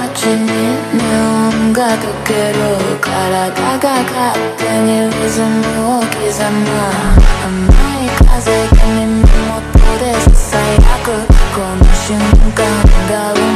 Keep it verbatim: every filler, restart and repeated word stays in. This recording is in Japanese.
街にネオンが溶ける体が勝手にリズムを刻む甘い風が耳元で囁くこの瞬間が